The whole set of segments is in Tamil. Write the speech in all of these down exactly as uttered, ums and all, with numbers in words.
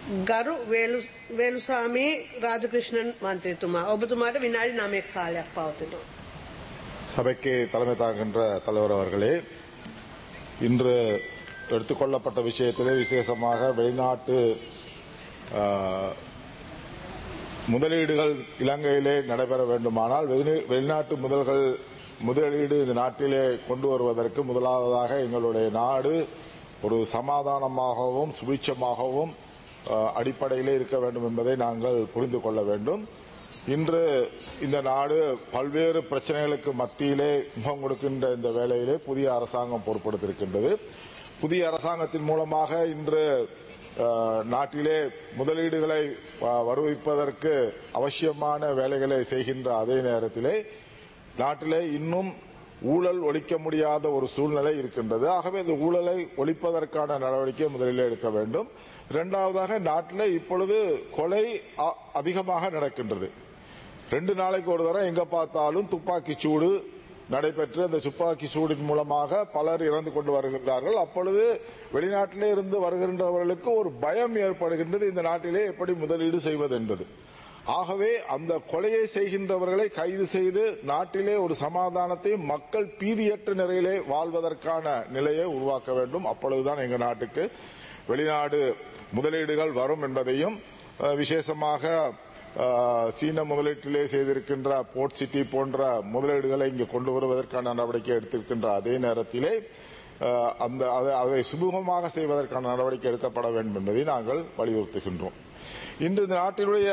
ගරු වේලුසාමි රාජකෘෂ්ණන් මන්ත්‍රීතුමා ඔබතුමාට විනාඩි නවයක් කාලයක් පවතිනවා. சபைக்கு தலைமை தாங்குகின்ற தலைவர் அவர்களே, இன்று எடுத்துக்கொள்ளப்பட்ட விஷயத்திலே விசேஷமாக வெளிநாட்டு முதலீடுகள் இலங்கையிலே நடைபெற வேண்டுமானால் வெளிநாட்டு முதல்கள் முதலீடு இந்த நாட்டிலே கொண்டு வருவதற்கு முதலாவதாக எங்களுடைய நாடு ஒரு சமாதானமாகவும் சுபிட்சமாகவும் அடிப்படையிலே இருக்க வேண்டும் என்பதை நாங்கள் புரிந்து கொள்ள வேண்டும். இன்று இந்த நாடு பல்வேறு பிரச்சனைகளுக்கு மத்தியிலே முகம் கொடுக்கின்ற இந்த வேளையிலே புதிய அரசாங்கம் பொறுப்பெடுத்திருக்கின்றது. புதிய அரசாங்கத்தின் மூலமாக இன்று நாட்டிலே முதலீடுகளை வருவிப்பதற்கு அவசியமான வேலைகளை செய்கின்ற அதே நேரத்திலே நாட்டிலே இன்னும் ஊழல் ஒழிக்க முடியாத ஒரு சூழ்நிலை இருக்கின்றது. ஆகவே இந்த ஊழலை ஒழிப்பதற்கான நடவடிக்கை முதலில் எடுக்க வேண்டும். இரண்டாவதாக நாட்டில் இப்பொழுது கொலை அதிகமாக நடக்கின்றது. ரெண்டு நாளைக்கு ஒரு தடவை எங்க பார்த்தாலும் துப்பாக்கி சூடு நடைபெற்று அந்த துப்பாக்கி சூடின் மூலமாக பலர் இறந்து கொண்டு வருகின்றார்கள். அப்பொழுது வெளிநாட்டிலே இருந்து வருகின்றவர்களுக்கு ஒரு பயம் ஏற்படுகின்றது, இந்த நாட்டிலே எப்படி முதலீடு செய்வது என்பது. ஆகவே அந்த கொலையை செய்கின்றவர்களை கைது செய்து நாட்டிலே ஒரு சமாதானத்தை மக்கள் பீதியற்ற நிலையிலே வாழ்வதற்கான நிலையை உருவாக்க வேண்டும். அப்பொழுதுதான் எங்கள் நாட்டுக்கு வெளிநாடு முதலீடுகள் வரும் என்பதையும், விசேஷமாக சீன முதலீட்டிலே செய்திருக்கின்ற போர்ட் சிட்டி போன்ற முதலீடுகளை இங்கு கொண்டு வருவதற்கான நடவடிக்கை எடுத்திருக்கின்ற அதே நேரத்திலே அந்த அதை சுமூகமாக செய்வதற்கான நடவடிக்கை எடுக்கப்பட வேண்டும் என்பதை நாங்கள் வலியுறுத்துகின்றோம். இன்று இந்த நாட்டினுடைய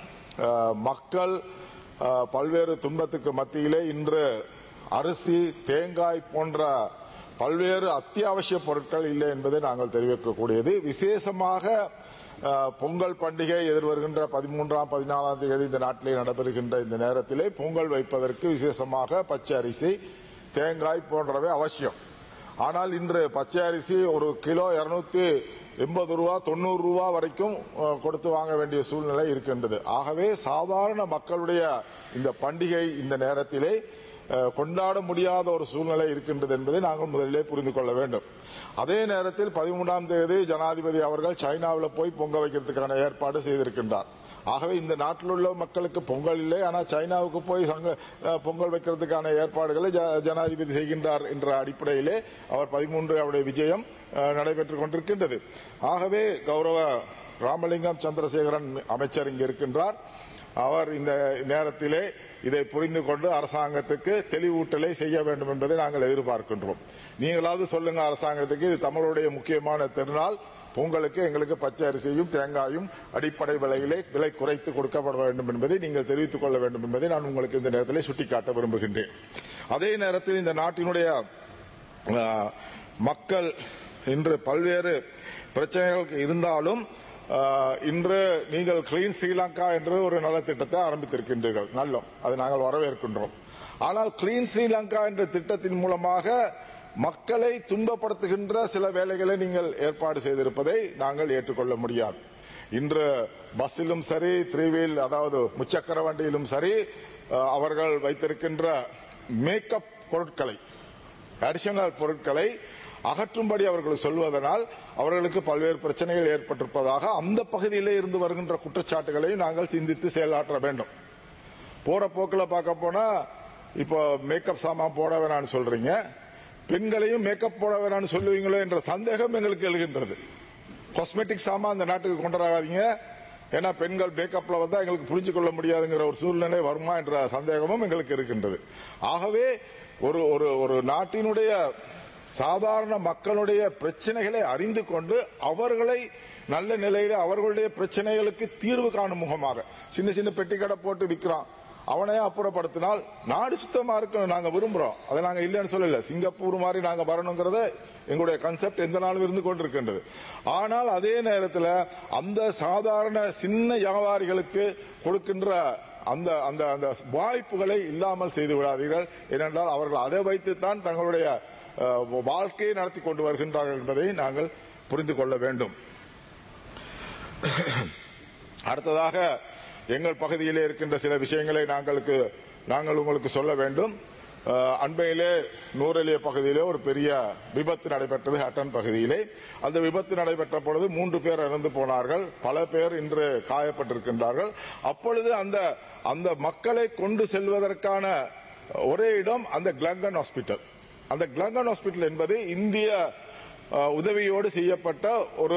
மக்கள் பல்வேறு துன்பத்துக்கு மத்தியிலே இன்று அரிசி, தேங்காய் போன்ற பல்வேறு அத்தியாவசிய பொருட்கள் இல்லை என்பதை நாங்கள் தெரிவிக்கக்கூடியது. விசேஷமாக பொங்கல் பண்டிகை எதிர்வருகின்ற பதிமூன்றாம் பதினாலாம் தேதி இந்த நாட்டிலே நடைபெறுகின்ற இந்த நேரத்திலே பொங்கல் வைப்பதற்கு விசேஷமாக பச்சை அரிசி, தேங்காய் போன்றவை அவசியம். ஆனால் இன்று பச்சை அரிசி ஒரு கிலோ இருநூத்தி எண்பது ரூபா தொண்ணூறு ரூபா வரைக்கும் கொடுத்து வாங்க வேண்டிய சூழ்நிலை இருக்கின்றது. ஆகவே சாதாரண மக்களுடைய இந்த பண்டிகை இந்த நேரத்திலே கொண்டாட முடியாத ஒரு சூழ்நிலை இருக்கின்றது என்பதை நாங்கள் முதலிலே புரிந்து கொள்ள வேண்டும். அதே நேரத்தில் பதிமூன்றாம் தேதி ஜனாதிபதி அவர்கள் சைனாவில் போய் பொங்க வைக்கிறதுக்கான ஏற்பாடு செய்திருக்கின்றார். ஆகவே இந்த நாட்டில் உள்ள மக்களுக்கு பொங்கல் இல்லை, ஆனால் சைனாவுக்கு போய் பொங்கல் வைக்கிறதுக்கான ஏற்பாடுகளை ஜனாதிபதி செய்கின்றார் என்ற அடிப்படையிலே அவர் பதிமூன்று அவருடைய விஜயம் நடைபெற்றுக் கொண்டிருக்கின்றது. ஆகவே கௌரவ ராமலிங்கம் சந்திரசேகரன் அமைச்சர் இங்கு இருக்கின்றார். அவர் இந்த நேரத்திலே இதை புரிந்து கொண்டு அரசாங்கத்துக்கு தெளிவூட்டலை செய்ய வேண்டும் என்பதை நாங்கள் எதிர்பார்க்கின்றோம். நீங்களாவது சொல்லுங்க அரசாங்கத்துக்கு, இது தமிழுடைய முக்கியமான திருநாள், பொங்கலுக்கு எங்களுக்கு பச்சை அரிசியும் தேங்காயும் அடிப்படை விலையிலே விலை குறைத்து கொடுக்கப்பட வேண்டும் என்பதை நீங்கள் தெரிவித்துக் கொள்ள வேண்டும் என்பதை நான் உங்களுக்கு இந்த நேரத்தில் சுட்டிக்காட்ட விரும்புகின்றேன். அதே நேரத்தில் இந்த நாட்டினுடைய மக்கள் இன்று பல்வேறு பிரச்சனைகளுக்கு இருந்தாலும் இன்று நீங்கள் கிளீன் ஸ்ரீலங்கா என்று ஒரு நலத்திட்டத்தை ஆரம்பித்திருக்கின்றீர்கள். நல்லோம், அதை நாங்கள் வரவேற்கின்றோம். ஆனால் கிளீன் ஸ்ரீலங்கா என்ற திட்டத்தின் மூலமாக மக்களை துன்பப்படுத்துகின்ற சில வேலைகளை நீங்கள் ஏற்பாடு செய்திருப்பதை நாங்கள் ஏற்றுக்கொள்ள முடியாது. இன்று பஸ்ஸிலும் சரி, த்ரீ வீல் அதாவது முச்சக்கர வண்டியிலும் சரி, அவர்கள் வைத்திருக்கின்ற மேக்கப் பொருட்களை, அடிஷனல் பொருட்களை அகற்றும்படி அவர்கள் சொல்வதனால் அவர்களுக்கு பல்வேறு பிரச்சனைகள் ஏற்பட்டிருப்பதாக அந்த பகுதியிலே இருந்து வருகின்ற குற்றச்சாட்டுகளையும் நாங்கள் சிந்தித்து செயலாற்ற வேண்டும். போற போக்கில் பார்க்க போனா இப்போ மேக்கப் சாமான் போட வேணான்னு சொல்றீங்க, பெண்களையும் மேக்கப் போட வேணான்னு சொல்லுவீங்களோ என்ற சந்தேகம் எங்களுக்கு எழுகின்றது. காஸ்மெட்டிக் சாமான் அந்த நாட்டுக்கு கொண்டு வராதீங்க, ஏன்னா பெண்கள் மேக்கப்ல வந்தா எங்களுக்கு புரிஞ்சு கொள்ள முடியாதுங்கிற ஒரு சூழ்நிலை வருமா என்ற சந்தேகமும் எங்களுக்கு இருக்கின்றது. ஆகவே ஒரு ஒரு நாட்டினுடைய சாதாரண மக்களுடைய பிரச்சனைகளை அறிந்து கொண்டு அவர்களை நல்ல நிலையில அவர்களுடைய பிரச்சனைகளுக்கு தீர்வு காணும் முகமாக, சின்ன சின்ன பெட்டி கடை போட்டு விற்கிறான், அவனையே அப்புறப்படுத்தினால் நாடு சுத்தமா இருக்கணும் நாங்க விரும்புறோம். அதை நாங்க இல்லைன்னு சொல்லல, சிங்கப்பூர் மாதிரி நாங்க வரணுங்கிறத எங்களுடைய கான்செப்ட் எந்த நாளும் இருந்து கொண்டிருக்கின்றது. ஆனால் அதே நேரத்தில் அந்த சாதாரண சின்ன வியாபாரிகளுக்கு கொடுக்கின்ற அந்த அந்த அந்த வாய்ப்புகளை இல்லாமல் செய்து விடாதீர்கள். ஏனென்றால் அவர்கள் அதை வைத்துத்தான் தங்களுடைய வாழ்க்கையை நடத்தி கொண்டு வருகின்றார்கள் என்பதை நாங்கள் புரிந்து கொள்ள வேண்டும். அடுத்ததாக எங்கள் பகுதியிலே இருக்கின்ற சில விஷயங்களை நாங்களுக்கு நாங்கள் உங்களுக்கு சொல்ல வேண்டும். அண்மையிலே நூரெலிய பகுதியிலே ஒரு பெரிய விபத்து நடைபெற்றது. ஹட்டன் பகுதியிலே அந்த விபத்து நடைபெற்ற பொழுது மூன்று பேர் இறந்து போனார்கள், பல பேர் இன்று காயப்பட்டிருக்கின்றார்கள். அப்பொழுது அந்த அந்த மக்களை கொண்டு செல்வதற்கான ஒரே இடம் அந்த கிளங்கன் ஹாஸ்பிட்டல். அந்த கிளங்கன் ஹாஸ்பிட்டல் என்பது இந்திய உதவியோடு செய்யப்பட்ட ஒரு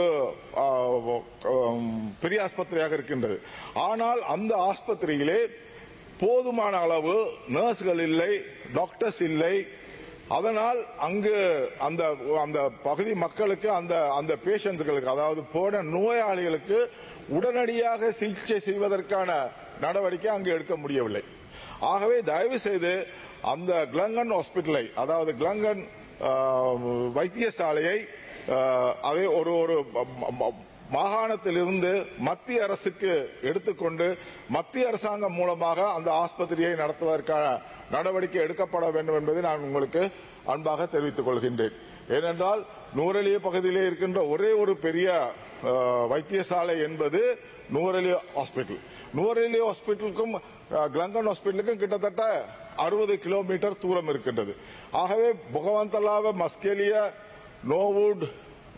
பெரிய ஆஸ்பத்திரியாக இருக்கின்றது. ஆனால் அந்த ஆஸ்பத்திரியிலே போதுமான அளவு நர்ஸ்கள் இல்லை, டாக்டர்ஸ் இல்லை. அதனால் அங்கு அந்த அந்த பகுதி மக்களுக்கு அந்த அந்த பேஷண்ட்ஸ்களுக்கு, அதாவது போன நோயாளிகளுக்கு உடனடியாக சிகிச்சை செய்வதற்கான நடவடிக்கை அங்கு எடுக்க முடியவில்லை. ஆகவே தயவு செய்து அந்த கிளங்கன் ஹாஸ்பிட்டலை, அதாவது கிளங்கன் வைத்தியசாலையை அதை ஒரு ஒரு மாகாணத்திலிருந்து மத்திய அரசுக்கு எடுத்துக்கொண்டு மத்திய அரசாங்கம் மூலமாக அந்த ஆஸ்பத்திரியை நடத்துவதற்கான நடவடிக்கை எடுக்கப்பட வேண்டும் என்பதை நான் உங்களுக்கு அன்பாக தெரிவித்துக் கொள்கின்றேன். ஏனென்றால் நூரெலிய பகுதியிலே இருக்கின்ற ஒரே ஒரு பெரிய வைத்தியசாலை என்பது நூரெலிய ஹாஸ்பிட்டல். நூரெலிய ஹாஸ்பிட்டலுக்கும் கிளங்கன் ஹாஸ்பிட்டலுக்கும் கிட்டத்தட்ட அறுபது கிலோமீட்டர் தூரம் இருக்கின்றது. ஆகவே புகவந்தலாவ, மஸ்கெலிய, நோவுட்,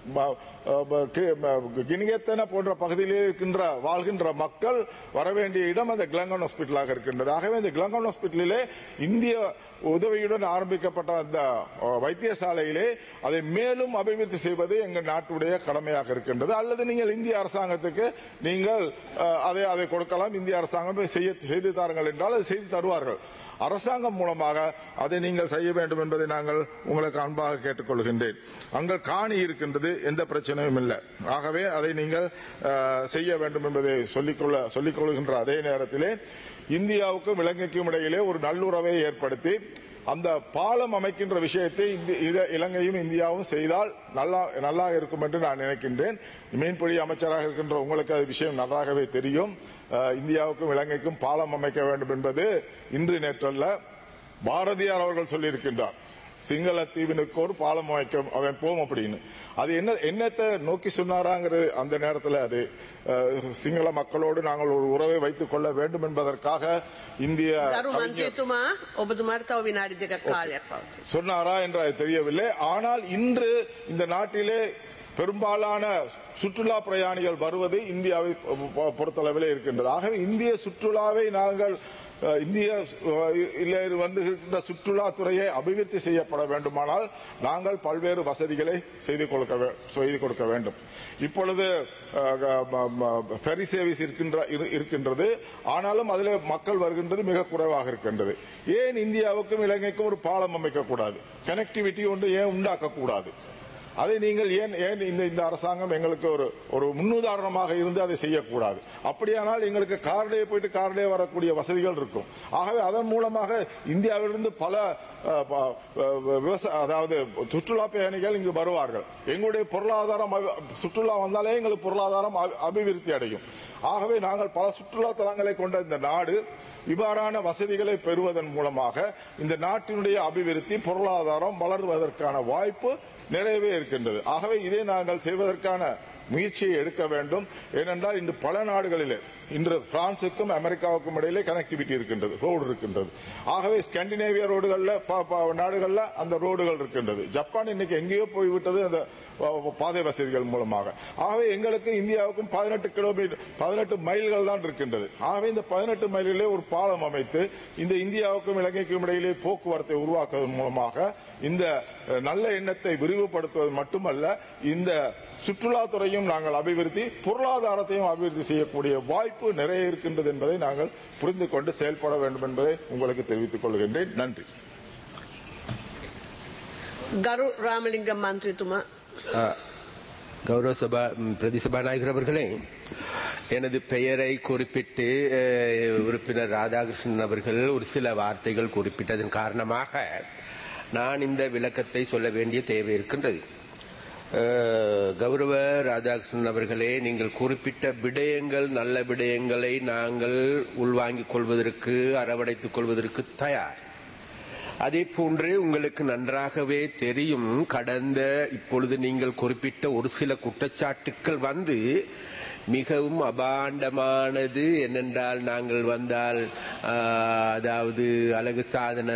கினிகத்தன போன்ற பகுதியிலே இருக்கின்ற வாழ்கின்ற மக்கள் வரவேண்டிய இடம் அந்த கிளங்கன் ஹாஸ்பிட்டலாக இருக்கின்றது. ஆகவே இந்த கிளங்கன் ஹாஸ்பிட்டலிலே இந்திய உதவியுடன் ஆரம்பிக்கப்பட்ட அந்த வைத்தியசாலையிலே அதை மேலும் அபிவிருத்தி செய்வது எங்கள் நாட்டுடைய கடமையாக இருக்கின்றது. அல்லது நீங்கள் இந்திய அரசாங்கத்துக்கு நீங்கள் அதை அதை கொடுக்கலாம், இந்திய அரசாங்கம் செய்ய செய்து தாருங்கள் என்றால் அதை செய்து தருவார்கள். அரசாங்கம் மூலமாக அதை நீங்கள் செய்ய வேண்டும் என்பதை நாங்கள் உங்களுக்கு அன்பாக கேட்டுக்கொள்கின்றேன். அங்கே காணி இருக்கின்றது, எந்த பிரச்சனையும் இல்லை. ஆகவே அதை நீங்கள் செய்ய வேண்டும் என்பதை சொல்லிக்கொள்ள சொல்லிக்கொள்கின்ற அதே நேரத்திலே இந்தியாவுக்கும் இலங்கைக்கும் இடையிலே ஒரு நல்லுறவை ஏற்படுத்தி அந்த பாலம் அமைக்கின்ற விஷயத்தை இலங்கையும் இந்தியாவும் செய்தால் நல்லா நல்லா இருக்கும் என்று நான் நினைக்கின்றேன். மீன்பிடி அமைச்சராக இருக்கின்ற உங்களுக்கு அது விஷயம் நன்றாகவே தெரியும். இந்தியாவுக்கும் இலங்கைக்கும் பாலம் அமைக்க வேண்டும் என்பது இன்று நேற்றல்ல, பாரதியார் அவர்கள் சொல்லியிருக்கின்றார். சிங்கள தீவினுக்கு ஒரு பாலம் அமைக்க அவன் போம் அப்படின்னு. அது என்ன என்னத்தை நோக்கி சொன்னாராங்கிறது அந்த நேரத்தில் அது சிங்கள மக்களோடு நாங்கள் ஒரு உறவை வைத்துக் கொள்ள வேண்டும் என்பதற்காக இந்திய சொன்னாரா என்று அது தெரியவில்லை. ஆனால் இன்று இந்த நாட்டிலே பெரும்பாலான சுற்றுலா பிரயாணிகள் வருவது இந்தியாவை பொறுத்தளவில் இருக்கின்றது. ஆகவே இந்திய சுற்றுலாவை நாங்கள் இந்திய வந்து சுற்றுலாத்துறையை அபிவிருத்தி செய்யப்பட வேண்டுமானால் நாங்கள் பல்வேறு வசதிகளை செய்து கொடுக்க செய்து கொடுக்க வேண்டும். இப்பொழுது ஃபெரி சர்வீஸ் இருக்கின்றது, ஆனாலும் அதில் மக்கள் வருகின்றது மிக குறைவாக இருக்கின்றது. ஏன் இந்தியாவுக்கும் இலங்கைக்கும் ஒரு பாலம் அமைக்கக்கூடாது? கனெக்டிவிட்டி ஒன்று ஏன் உண்டாக்கக்கூடாது? அதை நீங்கள் ஏன் ஏன் இந்த இந்த அரசாங்கம் எங்களுக்கு ஒரு ஒரு முன்னுதாரணமாக இருந்து அதை செய்யக்கூடாது? அப்படியானால் எங்களுக்கு கார்லேயே போயிட்டு கார்லேயே வரக்கூடிய வசதிகள் இருக்கும். ஆகவே அதன் மூலமாக இந்தியாவிலிருந்து பல விவசாய அதாவது சுற்றுலா பயணிகள் இங்கு வருவார்கள். எங்களுடைய பொருளாதாரம் சுற்றுலா வந்தாலே எங்களுக்கு பொருளாதாரம் அபிவிருத்தி அடையும். ஆகவே நாங்கள் பல சுற்றுலா தலங்களை கொண்ட இந்த நாடு இவ்வாறான வசதிகளை பெறுவதன் மூலமாக இந்த நாட்டினுடைய அபிவிருத்தி பொருளாதாரம் வளர்வதற்கான வாய்ப்பு நிறையவே இருக்கின்றது. ஆகவே இதை நாங்கள் செய்வதற்கான முயற்சியை எடுக்க வேண்டும். ஏனென்றால் இன்று பல நாடுகளிலே இன்று பிரான்சுக்கும் அமெரிக்காவுக்கும் இடையிலே கனெக்டிவிட்டி இருக்கின்றது, ரோடு இருக்கின்றது. ஆகவே ஸ்காண்டினேவியா ரோடுகள்ல நாடுகள்ல அந்த ரோடுகள் இருக்கின்றது. ஜப்பான் இன்னைக்கு எங்கேயோ போய்விட்டது அந்த பாதை வசதிகள் மூலமாக. ஆகவே எங்களுக்கு இந்தியாவுக்கும் பதினெட்டு கிலோமீட்டர் பதினெட்டு மைல்கள் தான் இருக்கின்றது. ஆகவே இந்த பதினெட்டு மைலிலே ஒரு பாலம் அமைத்து இந்த இந்தியாவுக்கும் இலங்கைக்கும் இடையிலே போக்குவரத்தை உருவாக்குவதன் மூலமாக இந்த நல்ல எண்ணத்தை விரிவுபடுத்துவது மட்டுமல்ல, இந்த சுற்றுலாத்துறையும் நாங்கள் அபிவிருத்தி பொருளாதாரத்தையும் அபிவிருத்தி செய்யக்கூடிய வாய்ப்பு நிறைய இருக்கின்றது என்பதை நாங்கள் புரிந்து கொண்டு செயல்பட வேண்டும் என்பதை உங்களுக்கு தெரிவித்துக் கொள்கின்றேன். நன்றி. கரு ராமலிங்கம் மந்திரித்துமா. கௌரவ சபா பிரதி சபாநாயகர் அவர்களே, எனது பெயரை குறிப்பிட்டு உறுப்பினர் ராதாகிருஷ்ணன் அவர்கள் ஒரு சில வார்த்தைகள் குறிப்பிட்டதன் காரணமாக நான் இந்த விளக்கத்தை சொல்ல வேண்டிய தேவை இருக்கின்றது. கௌரவ ராதாகிருஷ்ணன் அவர்களே, நீங்கள் குறிப்பிட்ட விடயங்கள் நல்ல விடயங்களை நாங்கள் உள்வாங்கிக் கொள்வதற்கு அரவணைத்துக் கொள்வதற்கு தயார். அதே போன்று உங்களுக்கு நன்றாகவே தெரியும், கடந்த இப்பொழுது நீங்கள் குறிப்பிட்ட ஒரு சில குற்றச்சாட்டுக்கள் வந்து மிகவும் அபாண்டமானது. என்னென்றால் நாங்கள் வந்தால் அதாவது அழகு சாதனை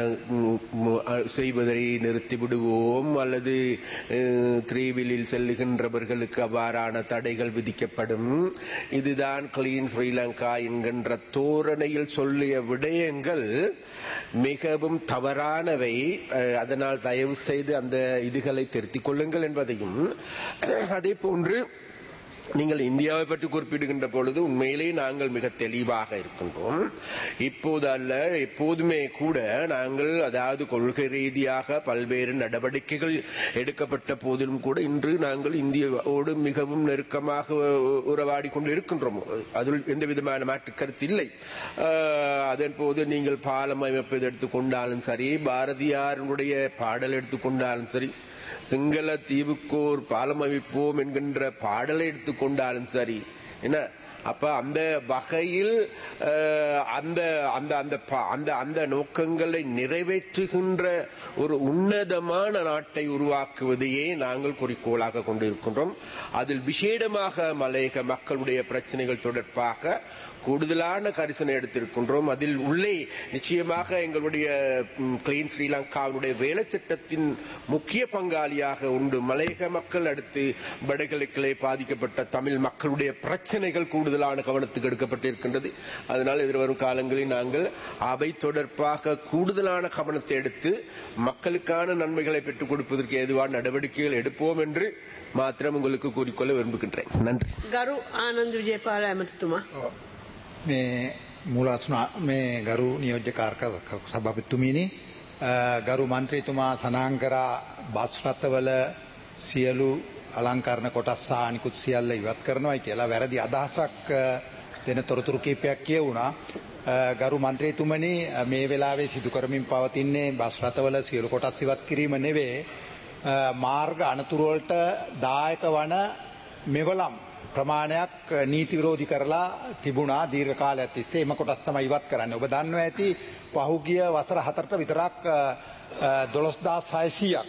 செய்வதை நிறுத்தி விடுவோம் அல்லது த்ரீவிலில் செல்லுகின்றவர்களுக்கு அவ்வாறான தடைகள் விதிக்கப்படும். இதுதான் கிளீன் ஸ்ரீலங்கா என்கின்ற தோரணையில் சொல்லிய விடயங்கள் மிகவும் தவறானவை. அதனால் தயவு செய்து அந்த இதுகளை திருத்திக் கொள்ளுங்கள் என்பதையும், அதே போன்று நீங்கள் இந்தியாவை பற்றி குறிப்பிடுகின்ற பொழுது உண்மையிலேயே நாங்கள் மிக தெளிவாக இருக்கின்றோம். இப்போது அல்ல, எப்போதுமே கூட நாங்கள் அதாவது கொள்கை ரீதியாக பல்வேறு நடவடிக்கைகள் எடுக்கப்பட்ட போதிலும் கூட இன்று நாங்கள் இந்தியாவோடு மிகவும் நெருக்கமாக உறவாடி கொண்டு இருக்கின்றோம். அதில் எந்த விதமான மாற்று கருத்து இல்லை. அதன் போது நீங்கள் பாலம் அமைப்பதை எடுத்துக்கொண்டாலும் சரி, பாரதியாருடைய பாடல் எடுத்துக்கொண்டாலும் சரி, சிங்கள தீவுக்கோர் பாலம் அமைப்போம் என்கின்ற பாடலை எடுத்துக்கொண்டாலும் சரி, என்ன அப்ப அந்த வகையில் அந்த அந்த அந்த அந்த நோக்கங்களை நிறைவேற்றுகின்ற ஒரு உன்னதமான நாட்டை உருவாக்குவதையே நாங்கள் குறிக்கோளாக கொண்டிருக்கின்றோம். அதில் விசேடமாக மலையக மக்களுடைய பிரச்சனைகள் தொடர்பாக கூடுதலான கரிசனை எடுத்திருக்கின்றோம். அதில் உள்ளே நிச்சயமாக எங்களுடைய கிளீன் ஸ்ரீலங்காவினுடைய வேலை திட்டத்தின் முக்கிய பங்காளியாக உண்டு மலையக மக்கள், அடுத்து வடகிழக்கிலே பாதிக்கப்பட்ட தமிழ் மக்களுடைய பிரச்சனைகள் கூடுதலான கவனத்துக்கு எடுக்கப்பட்டிருக்கின்றது. அதனால் எதிர்வரும் காலங்களில் நாங்கள் அவை தொடர்பாக கூடுதலான கவனத்தை எடுத்து மக்களுக்கான நன்மைகளை பெற்றுக் கொடுப்பதற்கு ஏதுவான நடவடிக்கைகள் எடுப்போம் என்று மாத்திரம் உங்களுக்கு கூறிக்கொள்ள விரும்புகின்றேன். நன்றி. ගරු ආනන්ද විජේපාල ඇමතිතුමා. මේ මූලාසන මේ ගරු නියෝජ්‍ය කාර්ක සභාපතිතුමනි, ගරු මන්ත්‍රීතුමා සඳහන් කරා බස් රථවල සියලු අලංකරණ කොටස් සහ අනිකුත් සියල්ල ඉවත් කරනවායි කියලා වැරදි අදහසක් දෙන තොරතුරු කීපයක් කියවුණා. ගරු මන්ත්‍රීතුමනි, මේ වෙලාවේ සිදු කරමින් පවතින්නේ බස් රථවල සියලු කොටස් ඉවත් කිරීම නෙවෙයි, මාර්ග අනතුරු වලට දායක වන මෙවලම් ප්‍රමාණයක් නීති විරෝධී කරලා තිබුණා දීර්ඝ කාලයක් තිස්සේ. එම කොටස් තමයි ඉවත් කරන්නේ. ඔබ දන්නවා ඇති පහුගිය වසර හතරට විතරක් දොළොස් හදාස් හයසීයක්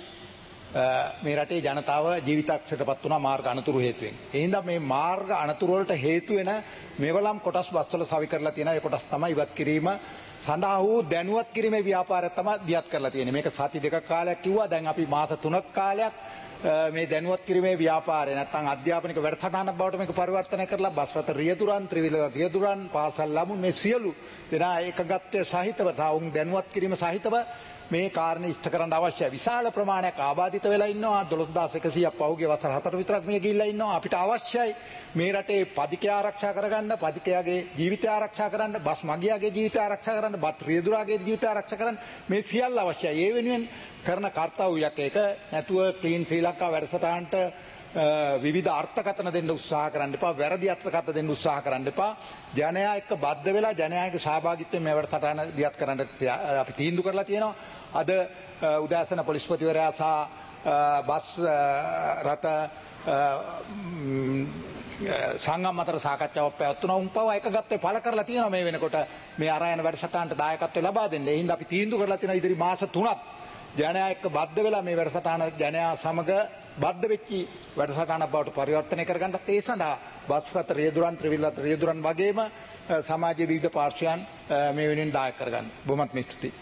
මේ රටේ ජනතාව ජීවිතක්ෂයටපත් වුණා මාර්ග අනතුරු හේතුවෙන්. ඒ හින්දා මේ මාර්ග අනතුරු වලට හේතු වෙන මෙවලම් කොටස් බස්වල සවි කරලා තියෙනවා. ඒ කොටස් තමයි ඉවත් කිරීම සඳහා වූ දැනුවත් කිරීමේ ව්‍යාපාරය තමයි දියත් කරලා තියෙන්නේ. මේක සති දෙකක් කාලයක් කිව්වා. දැන් අපි මාස තුනක් කාලයක් මේ දැනුවත් කිරීමේ ව්‍යාපාරය නැත්නම් අධ්‍යාපනික වැඩසටහනක් බවට මේක පරිවර්තනය කරලා බස් රථ රියදුරන්, ත්‍රිවිධ රියදුරන්, පාසල් ළමුන් මේ සියලු දෙනා ඒකගත්වයේ සහිතව තාවුන් දැනුවත් කිරීම සහිතව මේ කාරණේ ඉෂ්ට කරන්න අවශ්‍යයි. විශාල ප්‍රමාණයක් ආබාධිත වෙලා ඉන්නවා. දොළොස් හදාස් එකසීයක් පහුගිය වසර හතර විතරක් මේ ගිහිල්ලා ඉන්නවා. අපිට අවශ්‍යයි මේ රටේ පදිකය ආරක්ෂා කරගන්න, පදිකයාගේ ජීවිතය ආරක්ෂා කරන්න, බස් මගියාගේ ජීවිතය ආරක්ෂා කරන්න, බත් රියදුරාගේ ජීවිතය ආරක්ෂා කරන්න මේ සියල්ල අවශ්‍යයි. ඒ වෙනුවෙන් කරන කාර්යයක් ඒක නැතුව ක්ලීන් ශ්‍රී ලංකා වැඩසටහනට විවිධ අර්ථකථන දෙන්න උත්සාහ කරන්න එපා, වැරදි අර්ථකථන දෙන්න උත්සාහ කරන්න එපා. ජනයා එක්ක බද්ධ වෙලා ජනයාගේ සහභාගීත්වයෙන් මේ වැඩසටහන දියත් කරන්න අපි තීන්දුව කරලා තියෙනවා. අද උදෑසන පොලිස්පතිවරයා සහ බස් රථ සංගම් අතර සාකච්ඡාවක් පැවැත්වුණා. උන් පවා එකගත්තේ පළ කරලා තියෙනවා මේ වෙනකොට මේ අරයන වැඩසටහනට දායකත්වය ලබා දෙන්න. ඒ හින්දා අපි තීන්දුව කරලා තියෙනවා ඉදිරි මාස තුනක් ජනයා එක්ක බද්ධ වෙලා මේ වැඩසටහන ජනයා සමග බද්ධ වෙච්චි වැඩසටහනක් බවට පරිවර්තනය කරගන්නත් ඒ සඳහා බස් රථ රියදුරන්, ත්‍රිවිධ රියදුරන් වගේම සමාජයේ විවිධ පාර්ශ්වයන් මේ වෙනුවෙන් දායක කරගන්න. බොහොමත් ස්තුතියි.